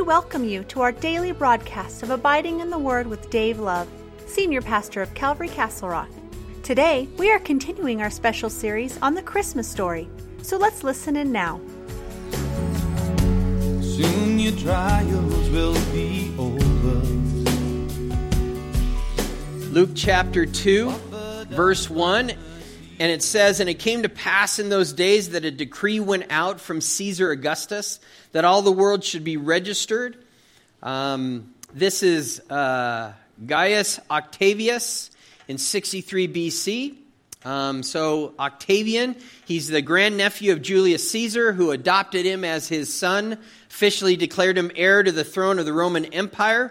welcome you to our daily broadcast of Abiding in the Word with Dave Love, Senior Pastor of Calvary Castle Rock. Today, we are continuing our special series on the Christmas story, so let's listen in now. Soon your trials will be over. Luke chapter 2, verse 1, and it says, "And it came to pass in those days that a decree went out from Caesar Augustus that all the world should be registered." This is Gaius Octavius in 63 BC. So Octavian, he's the grandnephew of Julius Caesar, who adopted him as his son, officially declared him heir to the throne of the Roman Empire.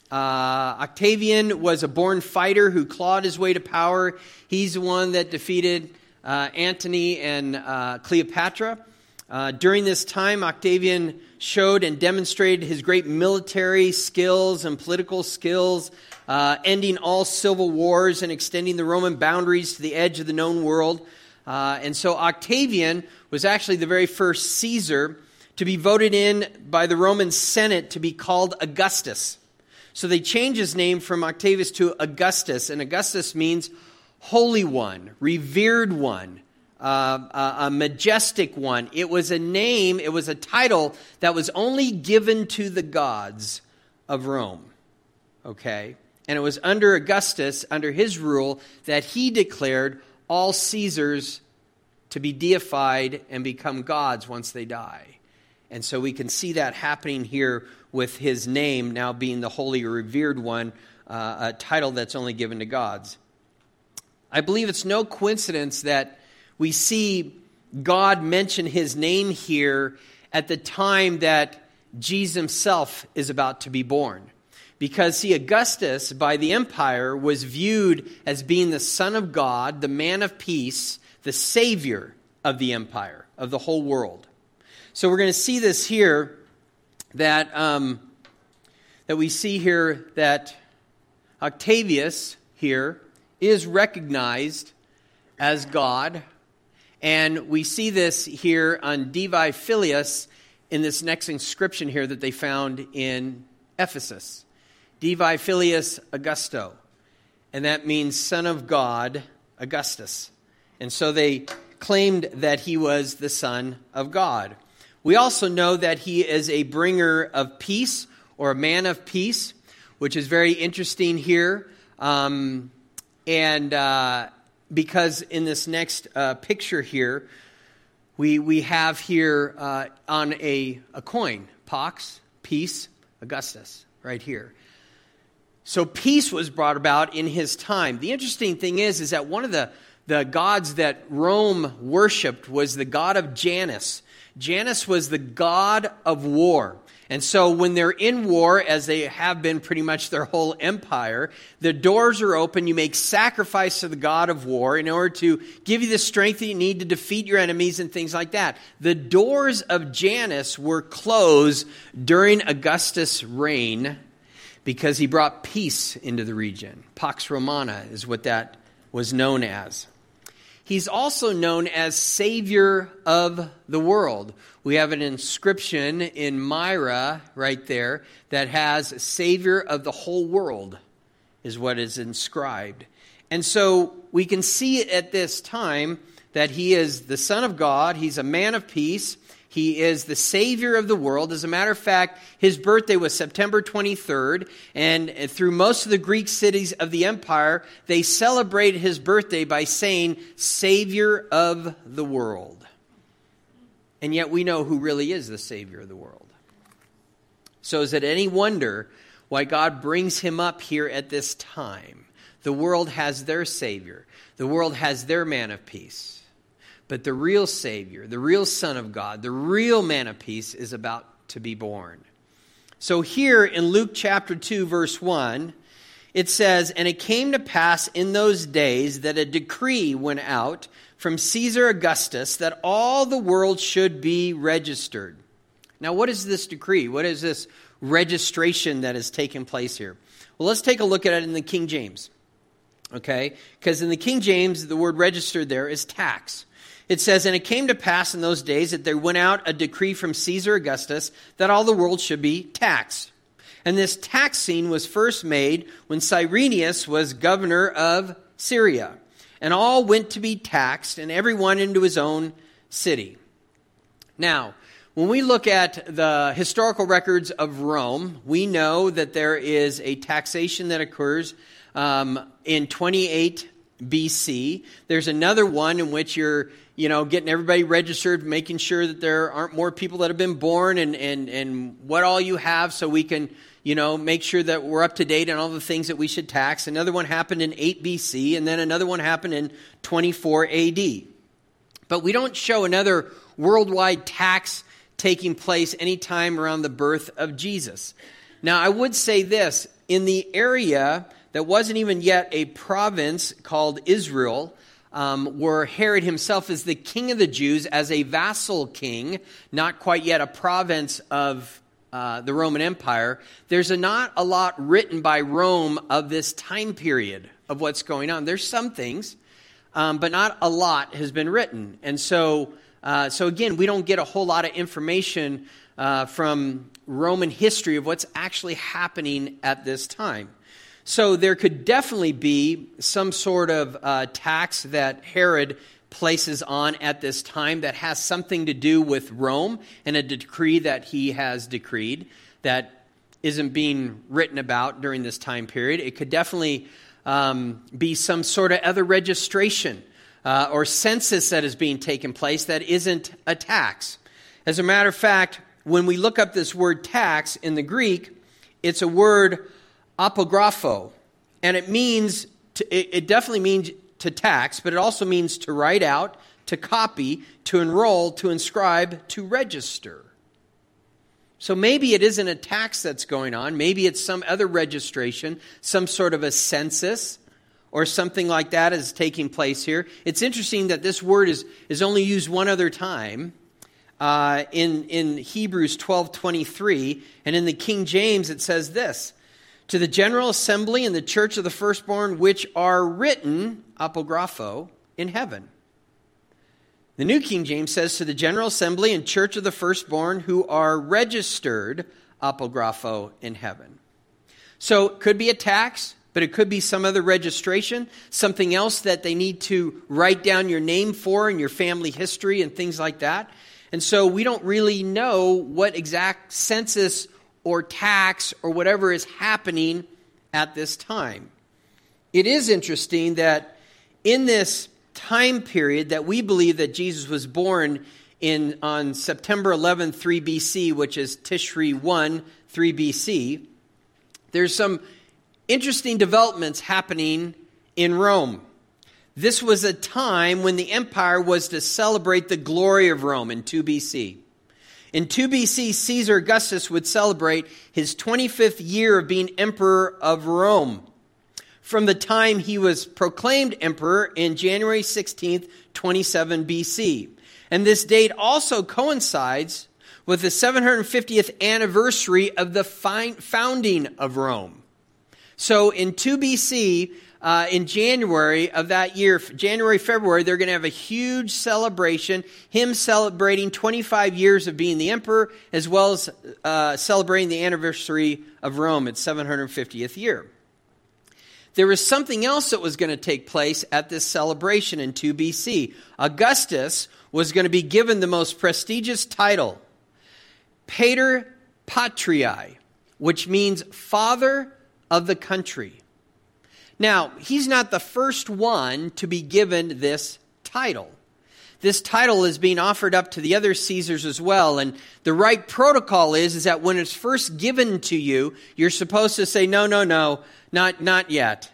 Octavian was a born fighter who clawed his way to power. He's the one that defeated Antony and Cleopatra. During this time, Octavian showed and demonstrated his great military skills and political skills, ending all civil wars and extending the Roman boundaries to the edge of the known world. And so Octavian was actually the very first Caesar to be voted in by the Roman Senate to be called Augustus. So they changed his name from Octavius to Augustus, and Augustus means holy one, revered one, a majestic one. It was a name, it was a title that was only given to the gods of Rome, okay? And it was under Augustus, under his rule, that he declared all Caesars to be deified and become gods once they die. And so we can see that happening here with his name now being the holy or revered one, a title that's only given to gods. I believe it's no coincidence that we see God mention his name here at the time that Jesus himself is about to be born. Because, see, Augustus, by the empire, was viewed as being the Son of God, the man of peace, the Savior of the empire, of the whole world. So we're going to see this here, that we see here that Octavius here is recognized as God. And we see this here on Divi Filius in this next inscription here that they found in Ephesus. Divi Filius Augusto. And that means Son of God, Augustus. And so they claimed that he was the Son of God. We also know that he is a bringer of peace, or a man of peace, which is very interesting here. Because in this next picture here, we have here on a coin, Pax, peace, Augustus, right here. So peace was brought about in his time. The interesting thing is that one of the gods that Rome worshipped was the god of Janus. Janus was the god of war. And so when they're in war, as they have been pretty much their whole empire, the doors are open. You make sacrifice to the god of war in order to give you the strength that you need to defeat your enemies and things like that. The doors of Janus were closed during Augustus' reign because he brought peace into the region. Pax Romana is what that was known as. He's also known as Savior of the world. We have an inscription in Myra right there that has Savior of the whole world is what is inscribed. And so we can see at this time that he is the Son of God. He's a man of peace. He is the Savior of the world. As a matter of fact, his birthday was September 23rd, and through most of the Greek cities of the empire, they celebrated his birthday by saying, Savior of the world. And yet we know who really is the Savior of the world. So is it any wonder why God brings him up here at this time? The world has their Savior. The world has their man of peace. But the real Savior, the real Son of God, the real man of peace is about to be born. So here in Luke chapter 2, verse 1, it says, "And it came to pass in those days that a decree went out from Caesar Augustus that all the world should be registered." Now, what is this decree? What is this registration that has taken place here? Well, let's take a look at it in the King James. Okay? Because in the King James, the word registered there is tax. It says, and it came to pass in those days that there went out a decree from Caesar Augustus that all the world should be taxed. And this taxing was first made when Cyrenius was governor of Syria. And all went to be taxed, and every one into his own city. Now, when we look at the historical records of Rome, we know that there is a taxation that occurs in 28 BC. There's another one in which you're getting everybody registered, making sure that there aren't more people that have been born and what all you have so we can, make sure that we're up to date on all the things that we should tax. Another one happened in 8 BC, and then another one happened in 24 AD. But we don't show another worldwide tax taking place anytime around the birth of Jesus. Now, I would say this, in the area that wasn't even yet a province called Israel, where Herod himself is the king of the Jews as a vassal king, not quite yet a province of the Roman Empire, there's not a lot written by Rome of this time period of what's going on. There's some things, but not a lot has been written. And so again, we don't get a whole lot of information from Roman history of what's actually happening at this time. So there could definitely be some sort of tax that Herod places on at this time that has something to do with Rome and a decree that he has decreed that isn't being written about during this time period. It could definitely be some sort of other registration or census that is being taken place that isn't a tax. As a matter of fact, when we look up this word tax in the Greek, it's a word apographo, and it definitely means to tax, but it also means to write out, to copy, to enroll, to inscribe, to register. So maybe it isn't a tax that's going on. Maybe it's some other registration, some sort of a census, or something like that is taking place here. It's interesting that this word is only used one other time in Hebrews 12:23, and in the King James it says this: to the general assembly and the church of the firstborn which are written, apographo, in heaven. The New King James says, to the general assembly and church of the firstborn who are registered, apographo, in heaven. So it could be a tax, but it could be some other registration, something else that they need to write down your name for and your family history and things like that. And so we don't really know what exact census or tax or whatever is happening at this time. It is interesting that in this time period that we believe that Jesus was born on September 11, 3 BC, which is Tishri 1, 3 BC, there's some interesting developments happening in Rome. This was a time when the empire was to celebrate the glory of Rome in 2 BC. In 2 BC, Caesar Augustus would celebrate his 25th year of being emperor of Rome, from the time he was proclaimed emperor in January 16th, 27 BC. And this date also coincides with the 750th anniversary of the founding of Rome. So in 2 BC, in January of that year, January, February, they're going to have a huge celebration, him celebrating 25 years of being the emperor, as well as celebrating the anniversary of Rome, its 750th year. There was something else that was going to take place at this celebration in 2 BC. Augustus was going to be given the most prestigious title, Pater Patriae, which means father of the country. Now, he's not the first one to be given this title. This title is being offered up to the other Caesars as well, and the right protocol is that when it's first given to you, you're supposed to say, no, not yet,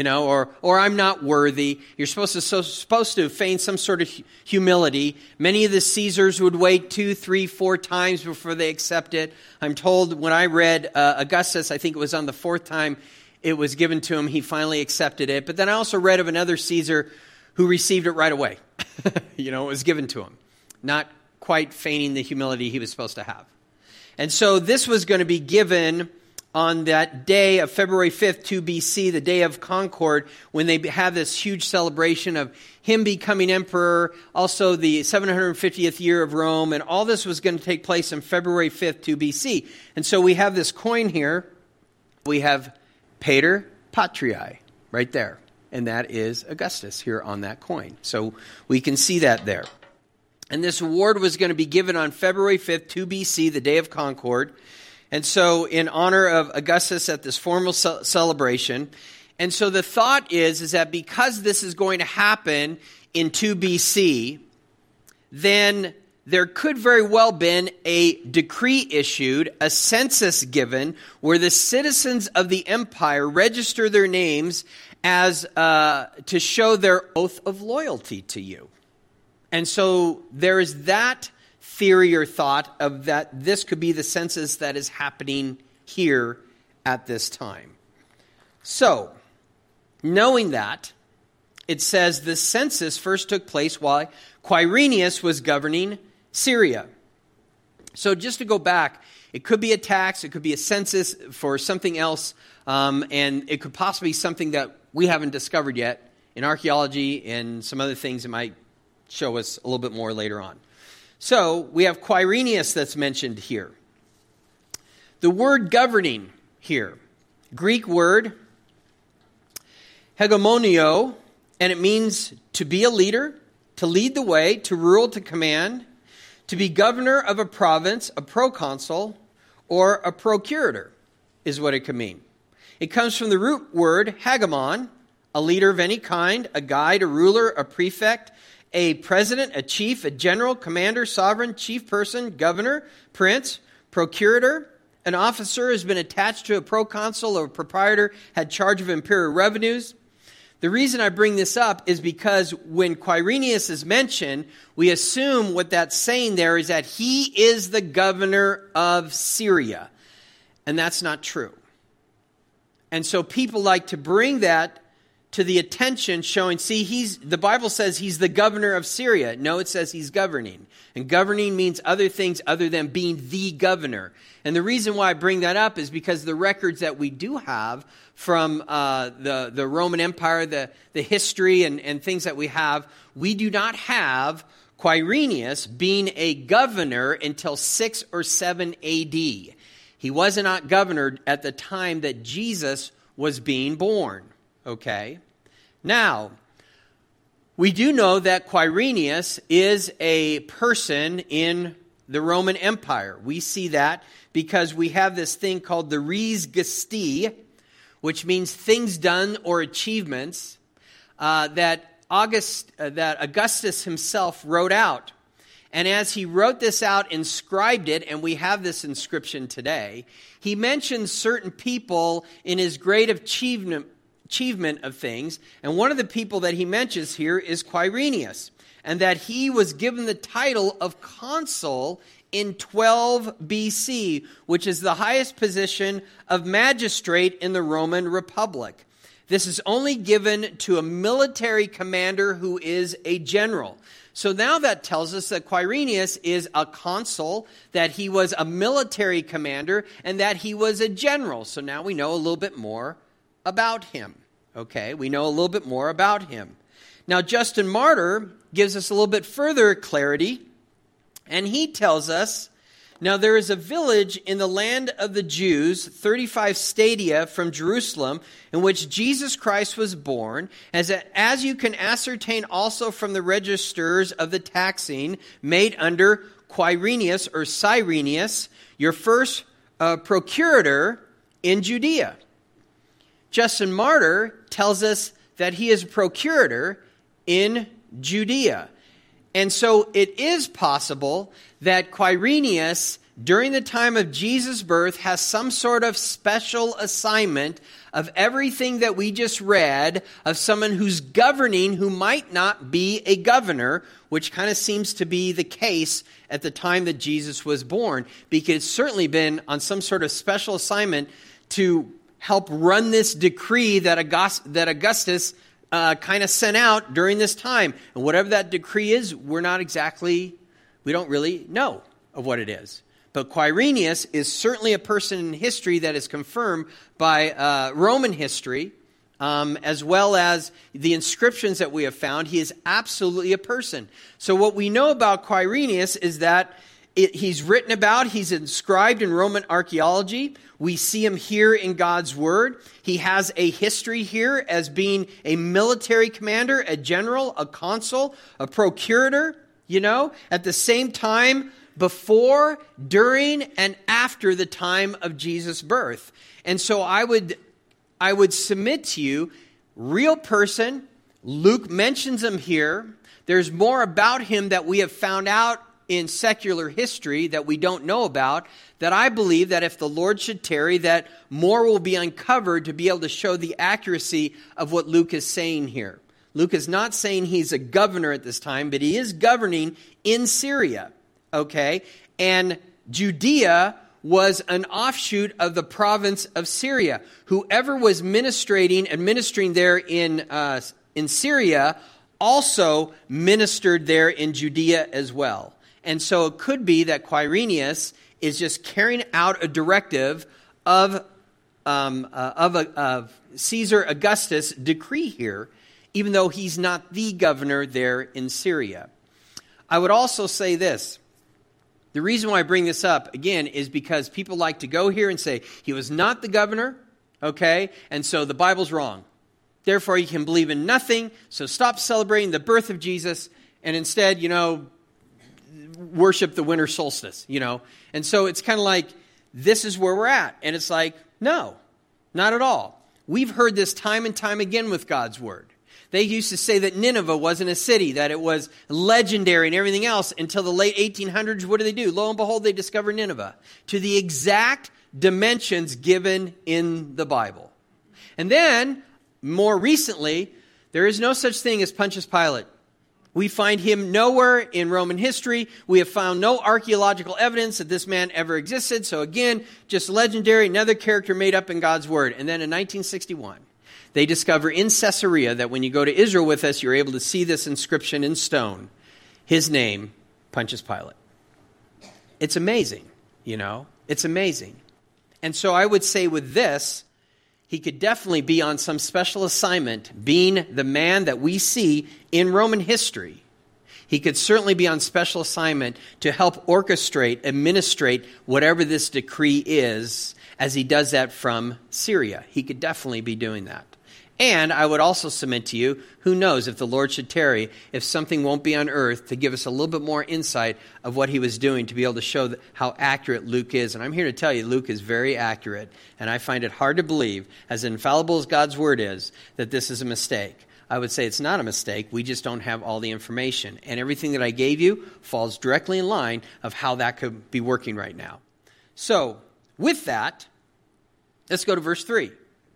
or I'm not worthy. You're supposed to feign some sort of humility. Many of the Caesars would wait 2, 3, 4 times before they accept it. I'm told when I read Augustus, I think it was on the 4th time it was given to him, he finally accepted it. But then I also read of another Caesar who received it right away. It was given to him, not quite feigning the humility he was supposed to have. And so this was going to be given on that day of February 5th, 2 BC, the day of Concord, when they have this huge celebration of him becoming emperor, also the 750th year of Rome, and all this was going to take place on February 5th, 2 BC. And so we have this coin here. We have Pater Patriae right there, and that is Augustus here on that coin. So we can see that there. And this award was going to be given on February 5th, 2 BC, the day of Concord. And so in honor of Augustus at this formal celebration. And so the thought is that because this is going to happen in 2 BC, then there could very well been a decree issued, a census given, where the citizens of the empire register their names as to show their oath of loyalty to you. And so there is that theory or thought of that this could be the census that is happening here at this time. So, knowing that, it says the census first took place while Quirinius was governing Syria. So just to go back, it could be a tax, it could be a census for something else, and it could possibly be something that we haven't discovered yet in archaeology and some other things that might show us a little bit more later on. So we have Quirinius that's mentioned here. The word governing here, Greek word hegemonio, and it means to be a leader, to lead the way, to rule, to command, to be governor of a province, a proconsul, or a procurator is what it could mean. It comes from the root word hegemon, a leader of any kind, a guide, a ruler, a prefect, a president, a chief, a general, commander, sovereign, chief person, governor, prince, procurator. An officer has been attached to a proconsul or a proprietor, had charge of imperial revenues. The reason I bring this up is because when Quirinius is mentioned, we assume what that's saying there is that he is the governor of Syria. And that's not true. And so people like to bring that to the attention, showing, see, the Bible says he's the governor of Syria. No, it says he's governing. And governing means other things other than being the governor. And the reason why I bring that up is because the records that we do have from the Roman Empire, the history and things that we have, we do not have Quirinius being a governor until 6 or 7 A.D. He was not governor at the time that Jesus was being born. Okay? Now, we do know that Quirinius is a person in the Roman Empire. We see that because we have this thing called the Res Gesti, which means things done or achievements that Augustus himself wrote out. And as he wrote this out, inscribed it, and we have this inscription today, he mentions certain people in his great achievement of things. And one of the people that he mentions here is Quirinius, and that he was given the title of consul in 12 BC, which is the highest position of magistrate in the Roman Republic. This is only given to a military commander who is a general. So now that tells us that Quirinius is a consul, that he was a military commander, and that he was a general. So now we know a little bit more about him. Okay, we know a little bit more about him. Now Justin Martyr gives us a little bit further clarity, and he tells us, now there is a village in the land of the Jews, 35 stadia from Jerusalem, in which Jesus Christ was born, as you can ascertain also from the registers of the taxing made under Quirinius or Cyrenius, your first procurator in Judea. Justin Martyr tells us that he is a procurator in Judea. And so it is possible that Quirinius, during the time of Jesus' birth, has some sort of special assignment of everything that we just read, of someone who's governing who might not be a governor, which kind of seems to be the case at the time that Jesus was born, because it's certainly been on some sort of special assignment to help run this decree that Augustus kind of sent out during this time. And whatever that decree is, we don't really know of what it is. But Quirinius is certainly a person in history that is confirmed by Roman history, as well as the inscriptions that we have found. He is absolutely a person. So what we know about Quirinius is that he's written about, he's inscribed in Roman archaeology. We see him here in God's Word. He has a history here as being a military commander, a general, a consul, a procurator, at the same time, before, during, and after the time of Jesus' birth. And so I would submit to you, real person. Luke mentions him here. There's more about him that we have found out in secular history that we don't know about, that I believe that if the Lord should tarry, that more will be uncovered to be able to show the accuracy of what Luke is saying here. Luke is not saying he's a governor at this time, but he is governing in Syria, okay? And Judea was an offshoot of the province of Syria. Whoever was administering there in Syria also ministered there in Judea as well. And so it could be that Quirinius is just carrying out a directive of Caesar Augustus' decree here, even though he's not the governor there in Syria. I would also say this. The reason why I bring this up, again, is because people like to go here and say, he was not the governor, okay, and so the Bible's wrong. Therefore, you can believe in nothing, so stop celebrating the birth of Jesus, and instead, worship the winter solstice, And so it's kind of like, this is where we're at. And it's like, no, not at all. We've heard this time and time again with God's Word. They used to say that Nineveh wasn't a city, that it was legendary and everything else until the late 1800s. What do? Lo and behold, they discover Nineveh to the exact dimensions given in the Bible. And then, more recently, there is no such thing as Pontius Pilate. We find him nowhere in Roman history. We have found no archaeological evidence that this man ever existed. So again, just legendary, another character made up in God's Word. And then in 1961, they discover in Caesarea that when you go to Israel with us, you're able to see this inscription in stone. His name, Pontius Pilate. It's amazing, It's amazing. And so I would say with this, he could definitely be on some special assignment, being the man that we see in Roman history. He could certainly be on special assignment to help orchestrate, administrate whatever this decree is, as he does that from Syria. He could definitely be doing that. And I would also submit to you, who knows if the Lord should tarry, if something won't be on earth to give us a little bit more insight of what he was doing to be able to show how accurate Luke is. And I'm here to tell you, Luke is very accurate. And I find it hard to believe, as infallible as God's Word is, that this is a mistake. I would say it's not a mistake. We just don't have all the information. And everything that I gave you falls directly in line of how that could be working right now. So, with that, let's go to verse 3.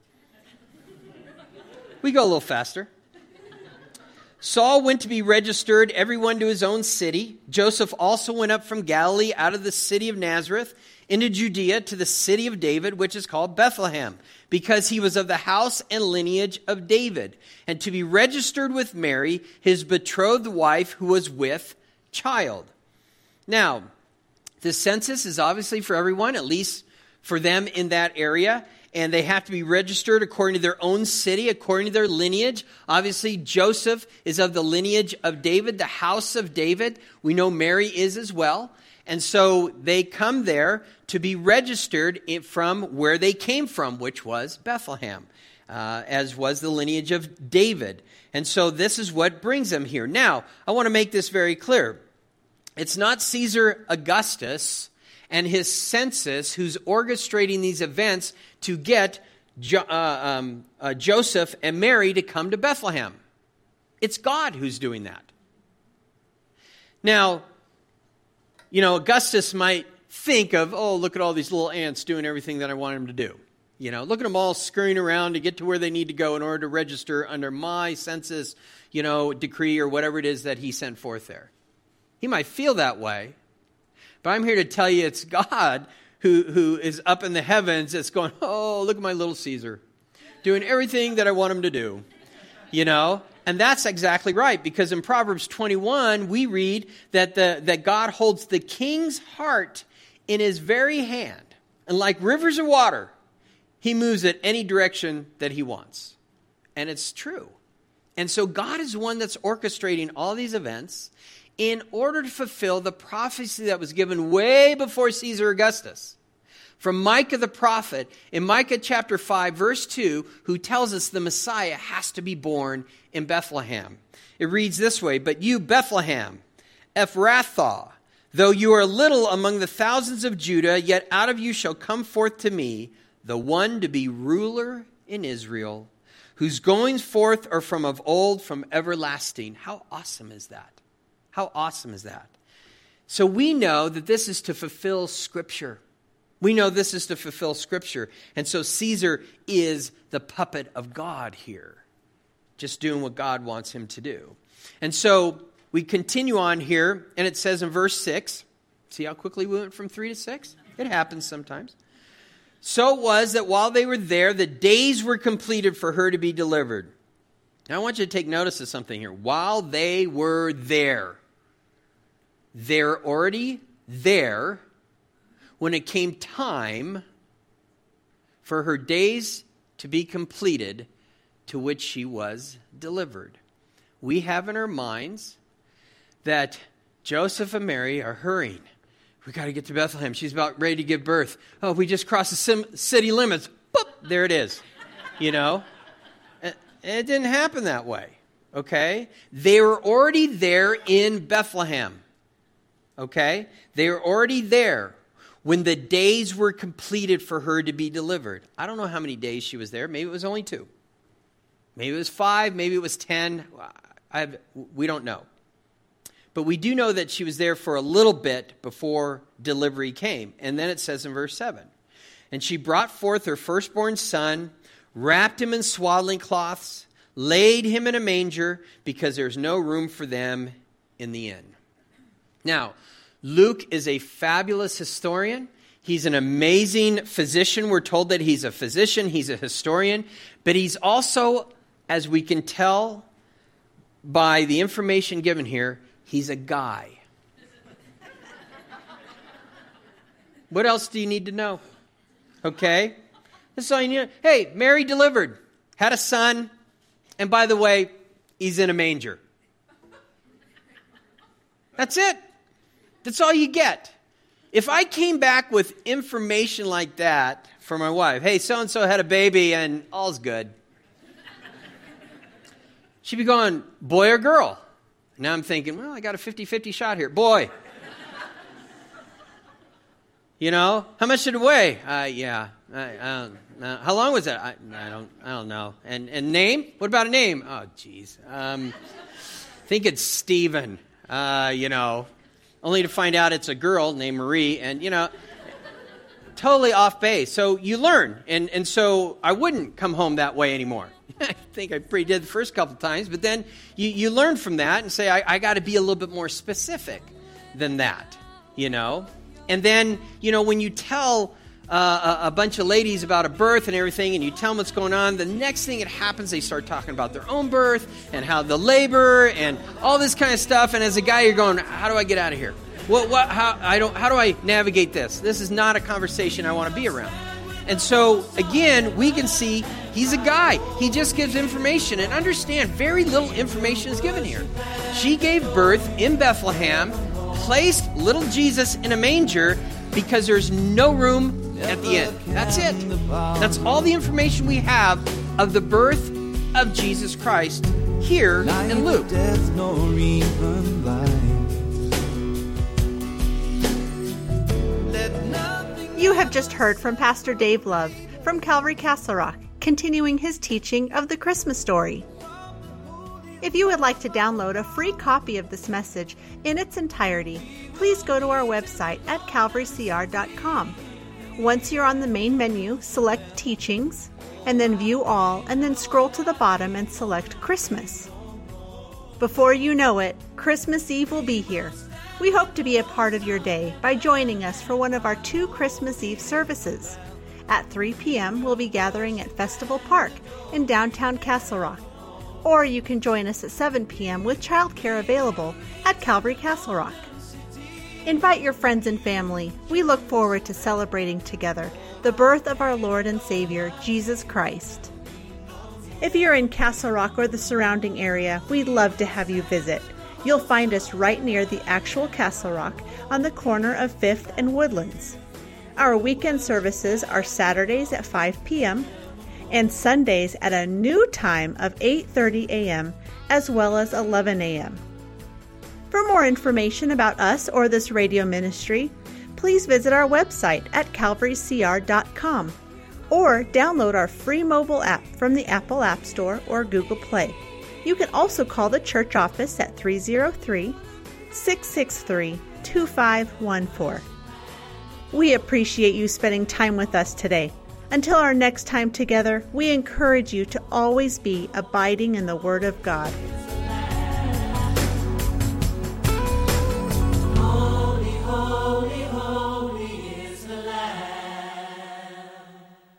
We go a little faster. Saul went to be registered, everyone to his own city. Joseph also went up from Galilee out of the city of Nazareth into Judea to the city of David, which is called Bethlehem, because he was of the house and lineage of David, and to be registered with Mary, his betrothed wife, who was with child. Now, the census is obviously for everyone, at least for them in that area. And they have to be registered according to their own city, according to their lineage. Obviously, Joseph is of the lineage of David, the house of David. We know Mary is as well. And so they come there to be registered from where they came from, which was Bethlehem, as was the lineage of David. And so this is what brings them here. Now, I want to make this very clear. It's not Caesar Augustus and his census who's orchestrating these events to get Joseph and Mary to come to Bethlehem. It's God who's doing that. Now, Augustus might think of, look at all these little ants doing everything that I want them to do. Look at them all scurrying around to get to where they need to go in order to register under my census, decree or whatever it is that he sent forth there. He might feel that way. But I'm here to tell you it's God who is up in the heavens that's going, look at my little Caesar, doing everything that I want him to do, And that's exactly right, because in Proverbs 21, we read that God holds the king's heart in his very hand. And like rivers of water, he moves it any direction that he wants. And it's true. And so God is one that's orchestrating all these events in order to fulfill the prophecy that was given way before Caesar Augustus. From Micah the prophet, in Micah chapter 5, verse 2, who tells us the Messiah has to be born in Bethlehem. It reads this way, "But you, Bethlehem, Ephrathah, though you are little among the thousands of Judah, yet out of you shall come forth to me the one to be ruler in Israel, whose goings forth are from of old, from everlasting." How awesome is that? How awesome is that? So we know that this is to fulfill Scripture. We know this is to fulfill Scripture. And so Caesar is the puppet of God here, just doing what God wants him to do. And so we continue on here, and it says in verse 6, see how quickly we went from 3 to 6? It happens sometimes. "So it was that while they were there, the days were completed for her to be delivered." Now I want you to take notice of something here. While they were there, they're already there when it came time for her days to be completed, to which she was delivered. We have in our minds that Joseph and Mary are hurrying. We got to get to Bethlehem. She's about ready to give birth. Oh, we just crossed the city limits. Boop, there it is. You know? And it didn't happen that way. Okay? They were already there in Bethlehem. Okay? They were already there when the days were completed for her to be delivered. I don't know how many days she was there. Maybe it was only 2. Maybe it was 5. Maybe it was 10. We don't know. But we do know that she was there for a little bit before delivery came. And then it says in verse 7, "And she brought forth her firstborn son, wrapped him in swaddling cloths, laid him in a manger, because there's no room for them in the inn." Now, Luke is a fabulous historian. He's an amazing physician. We're told that he's a physician, he's a historian, but he's also, as we can tell by the information given here, he's a guy. What else do you need to know? Okay? That's all you need. Hey, Mary delivered, had a son, and by the way, he's in a manger. That's it. That's all you get. If I came back with information like that for my wife, hey, so-and-so had a baby and all's good, she'd be going, boy or girl? Now I'm thinking, well, I got a 50-50 shot here. Boy. You know, how much did it weigh? I don't know. How long was it? I don't know. And name? What about a name? Oh, geez. I think it's Stephen. Only to find out it's a girl named Marie, and, totally off base. So you learn, and so I wouldn't come home that way anymore. I think I pretty did the first couple times, but then you learn from that and say, I got to be a little bit more specific than that, And then, when you tell a bunch of ladies about a birth and everything, and you tell them what's going on, the next thing that happens, they start talking about their own birth and how the labor and all this kind of stuff. And as a guy, you're going, how do I get out of here? How do I navigate this? This is not a conversation I want to be around. And so, again, we can see he's a guy. He just gives information. And understand, very little information is given here. She gave birth in Bethlehem, placed little Jesus in a manger because there's no room at the end. That's it. That's all the information we have of the birth of Jesus Christ here in Luke. You have just heard from Pastor Dave Love from Calvary Castle Rock, continuing his teaching of the Christmas story. If you would like to download a free copy of this message in its entirety, please go to our website at calvarycr.com. Once you're on the main menu, select Teachings, and then View All, and then scroll to the bottom and select Christmas. Before you know it, Christmas Eve will be here. We hope to be a part of your day by joining us for one of our 2 Christmas Eve services. At 3 p.m., we'll be gathering at Festival Park in downtown Castle Rock. Or you can join us at 7 p.m. with childcare available at Calvary Castle Rock. Invite your friends and family. We look forward to celebrating together the birth of our Lord and Savior, Jesus Christ. If you're in Castle Rock or the surrounding area, we'd love to have you visit. You'll find us right near the actual Castle Rock on the corner of 5th and Woodlands. Our weekend services are Saturdays at 5 p.m. and Sundays at a new time of 8:30 a.m. as well as 11 a.m. For more information about us or this radio ministry, please visit our website at calvarycr.com or download our free mobile app from the Apple App Store or Google Play. You can also call the church office at 303-663-2514. We appreciate you spending time with us today. Until our next time together, we encourage you to always be abiding in the Word of God.